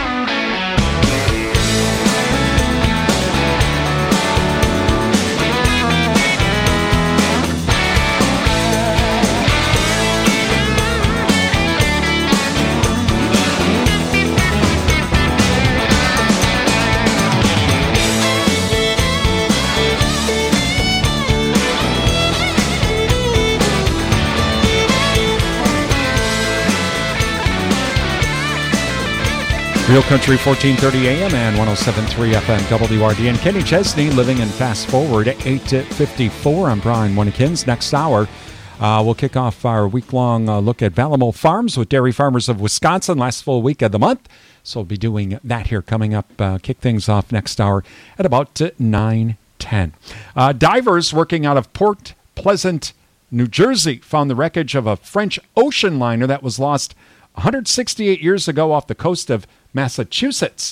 Real Country fourteen thirty A M and one oh seven point three F M W R D. And Kenny Chesney, living in Fast Forward, eight fifty-four. I'm Brian Winnekins. Next hour, uh, we'll kick off our week-long uh, look at Valamo Farms with Dairy Farmers of Wisconsin, last full week of the month. So we'll be doing that here coming up. Uh, kick things off next hour at about nine ten. Uh, divers working out of Port Pleasant, New Jersey, found the wreckage of a French ocean liner that was lost one hundred sixty-eight years ago off the coast of Massachusetts.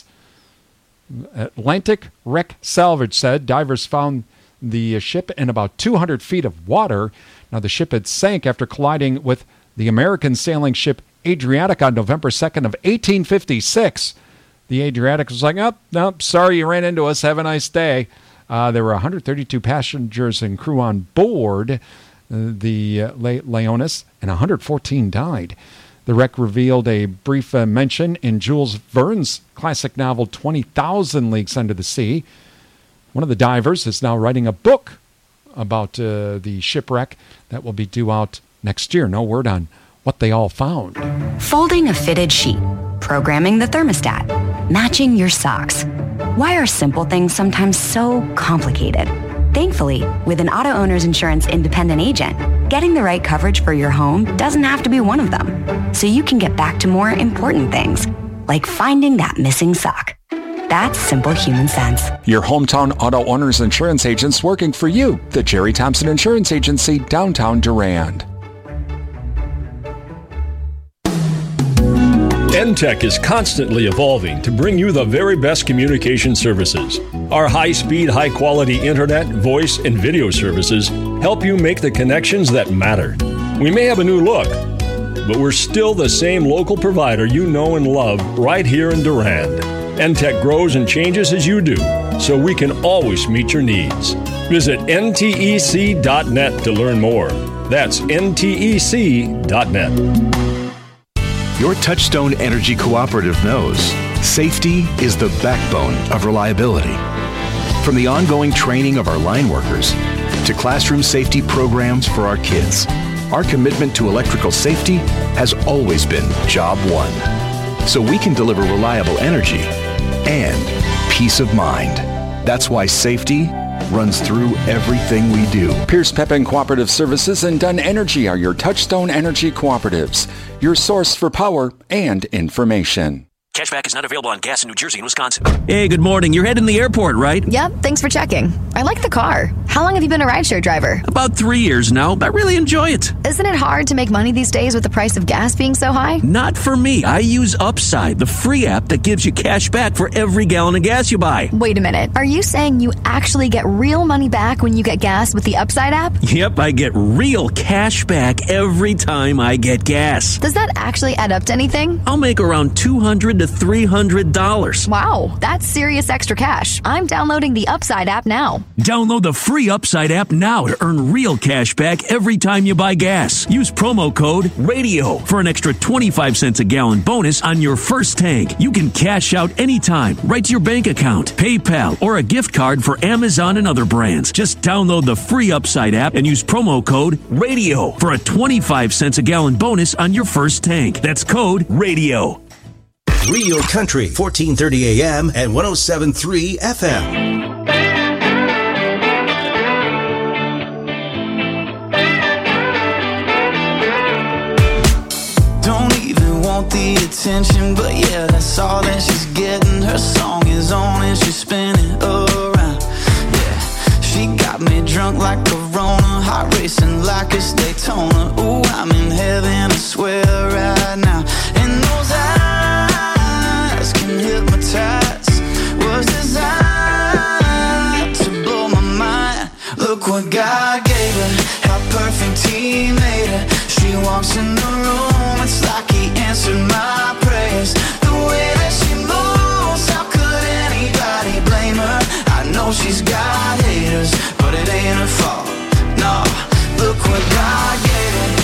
Atlantic Wreck Salvage said divers found the ship in about two hundred feet of water. Now, the ship had sank after colliding with the American sailing ship Adriatic on November second of eighteen fifty-six. The Adriatic was like, oh, no, sorry you ran into us. Have a nice day. Uh, there were one hundred thirty-two passengers and crew on board uh, the uh, Le- Leonis, and one hundred fourteen died. The wreck revealed a brief uh, mention in Jules Verne's classic novel twenty thousand Leagues Under the Sea. One of the divers is now writing a book about uh, the shipwreck that will be due out next year. No word on what they all found. Folding a fitted sheet, programming the thermostat, matching your socks. Why are simple things sometimes so complicated? Thankfully, with an auto owner's insurance independent agent, getting the right coverage for your home doesn't have to be one of them. So you can get back to more important things, like finding that missing sock. That's simple human sense. Your hometown auto owner's insurance agents working for you. The Jerry Thompson Insurance Agency, downtown Durand. N T E C is constantly evolving to bring you the very best communication services. Our high-speed, high-quality internet, voice, and video services help you make the connections that matter. We may have a new look, but we're still the same local provider you know and love right here in Durand. N T E C grows and changes as you do, so we can always meet your needs. Visit N T E C dot net to learn more. That's N T E C dot net. Your Touchstone Energy Cooperative knows safety is the backbone of reliability. From the ongoing training of our line workers to classroom safety programs for our kids, our commitment to electrical safety has always been job one. So we can deliver reliable energy and peace of mind. That's why safety runs through everything we do. Pierce Pepin Cooperative Services and Dunn Energy are your Touchstone Energy Cooperatives, your source for power and information. Cashback is not available on gas in New Jersey and Wisconsin. Hey, good morning. You're heading to the airport, right? Yep, thanks for checking. I like the car. How long have you been a rideshare driver? About three years now. I really enjoy it. Isn't it hard to make money these days with the price of gas being so high? Not for me. I use Upside, the free app that gives you cash back for every gallon of gas you buy. Wait a minute. Are you saying you actually get real money back when you get gas with the Upside app? Yep, I get real cash back every time I get gas. Does that actually add up to anything? I'll make around two hundred to three hundred dollars. Wow, that's serious extra cash. I'm downloading the Upside app now. Download the free Upside app now to earn real cash back every time you buy gas. Use promo code RADIO for an extra twenty-five cents a gallon bonus on your first tank. You can cash out anytime, right to your bank account, PayPal, or a gift card for Amazon and other brands. Just download the free Upside app and use promo code RADIO for a twenty-five cents a gallon bonus on your first tank. That's code RADIO. Real Country, fourteen thirty A M and one oh seven point three F M. Don't even want the attention, but yeah, that's all that she's getting. Her song is on and she's spinning around. Yeah, she got me drunk like Corona, heart racing like it's Daytona. Ooh, I'm in heaven, I swear right now. And those eyes can hypnotize, was designed to blow my mind. Look what God gave her, how perfect He made her. She walks in the room, it's like He answered my prayers. The way that she moves, how could anybody blame her? I know she's got haters, but it ain't her fault. No, look what God gave her.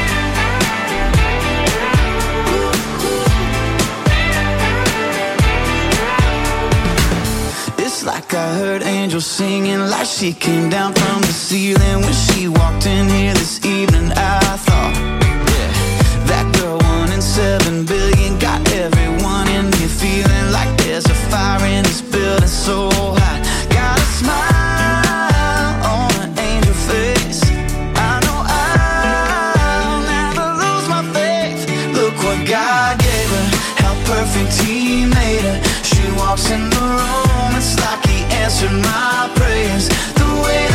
Like I heard angels singing, like she came down from the ceiling when she walked in here this evening. I thought, yeah, that girl one in seven billion got everyone in here feeling like there's a fire in this building so hot. Got a smile on an angel face. I know I'll never lose my faith. Look what God gave her, how perfect He made her. She walks in the room, it's like He answered my prayers. The way